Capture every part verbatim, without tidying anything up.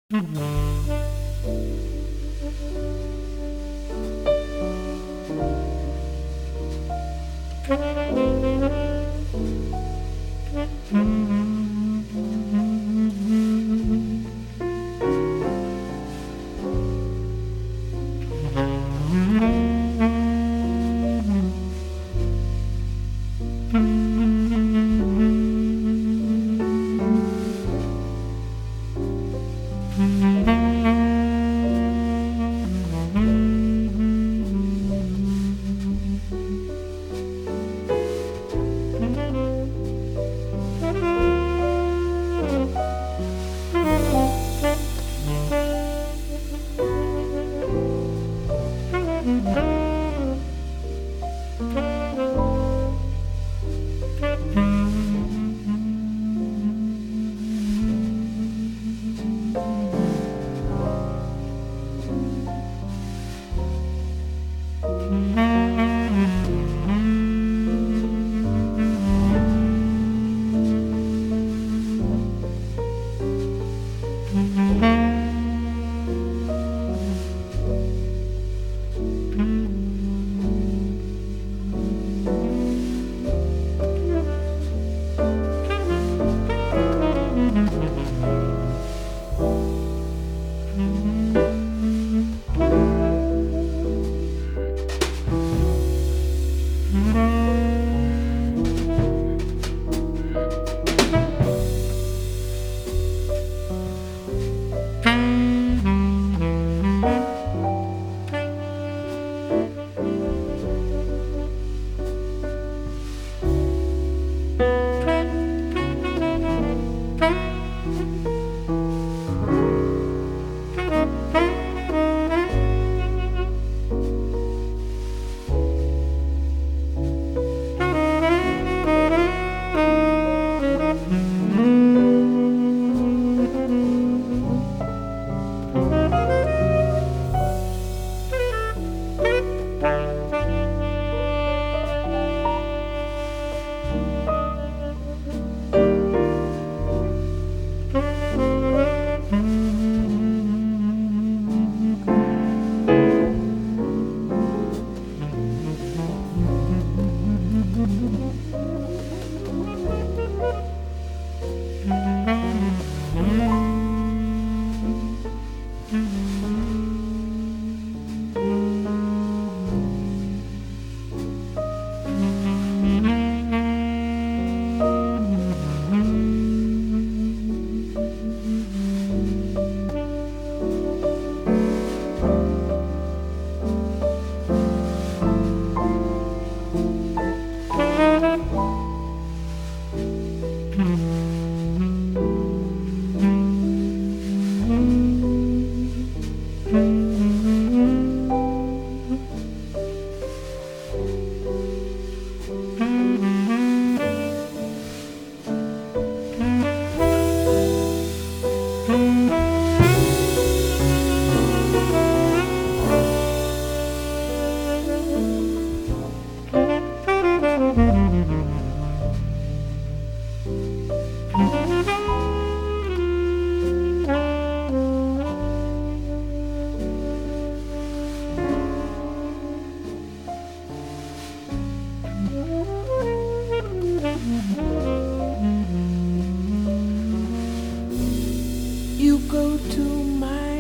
You go to my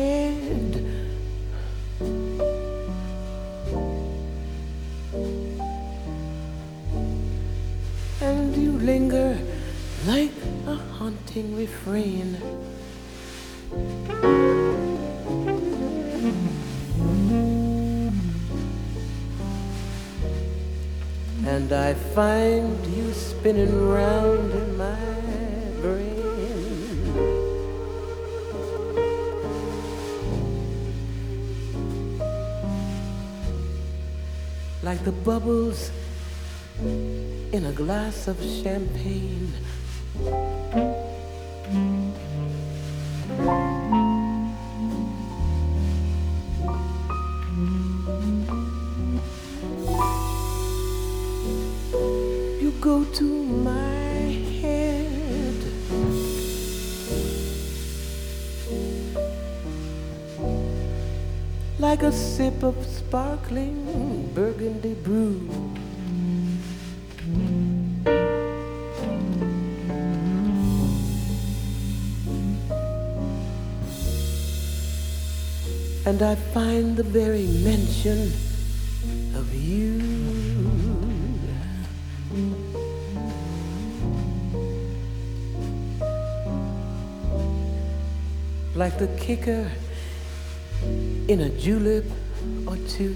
head, and you linger like a haunting refrain. And I find you spinning round in my brain like the bubbles in a glass of champagne. You go to my head, like a sip of sparkling burgundy brew. And I find the very mention of you like the kicker in a julep or two.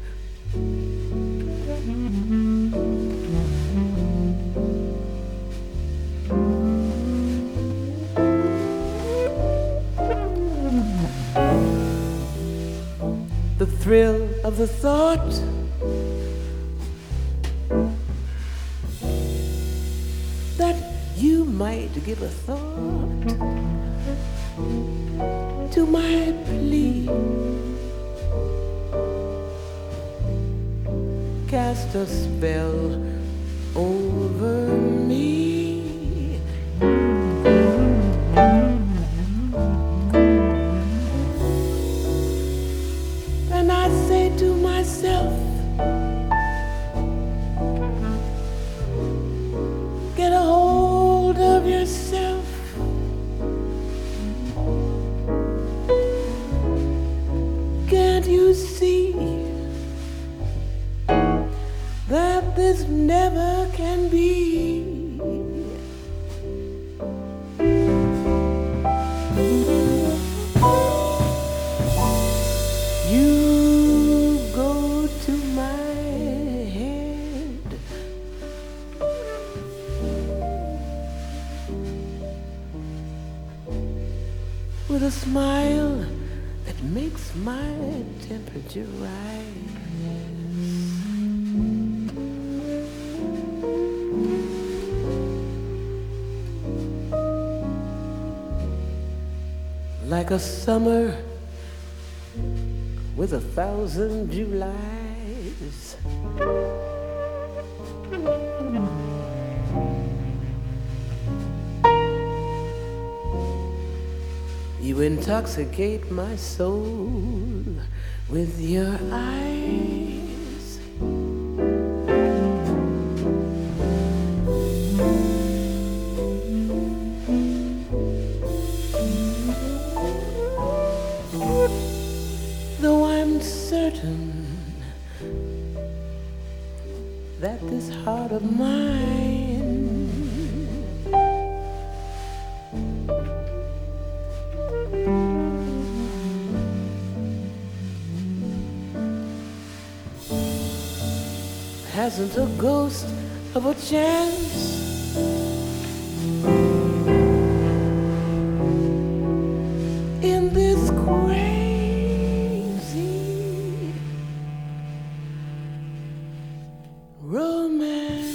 The thrill of the thought that you might give a thought to my plea, cast a spell over me. And I say to myself, get a hold of yourself. Can't you see that this never can be? You go to my head with a smile that makes my temperature rise. Like a summer with a thousand Julys. You intoxicate my soul with your eyes. Though I'm certain that this heart of mine hasn't a ghost of a chance in this crazy romance.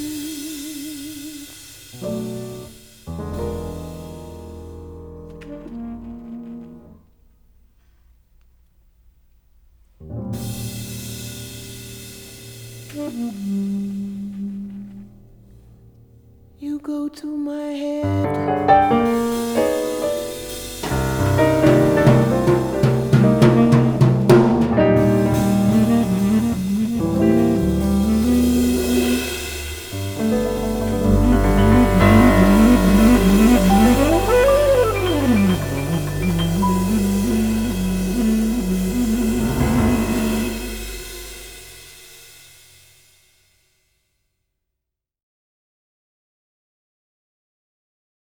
You go to my head